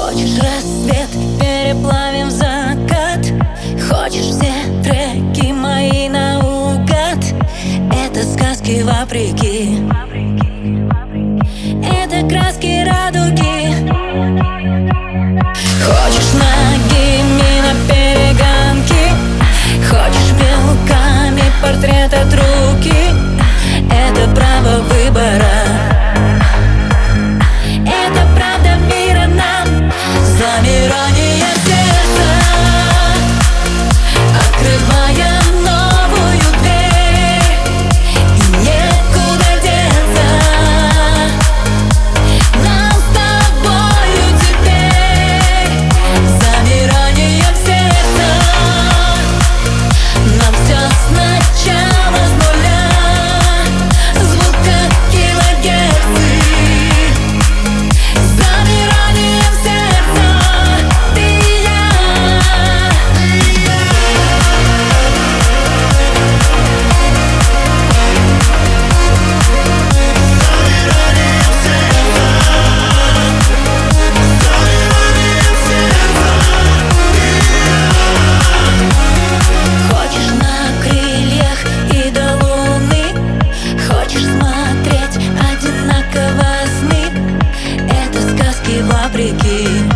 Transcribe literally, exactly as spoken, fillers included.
Хочешь рассвет, переплавим в закат. Хочешь все треки мои наугад. Это сказки вопреки, это краски радуги. Хочешь нагими на перегонки, хочешь мелками портрет от руки. Это право выбора, это правда мира нам. Замирание сердца, открывая новую дверь, и некуда деться нам с тобою теперь. Замирание сердца, нам все сначала с нуля. Звук как килогерцы. Замирание сердца, ты и я. Хочешь на крыльях и до луны, хочешь смотреть одинаково сны. Это сказки вопреки.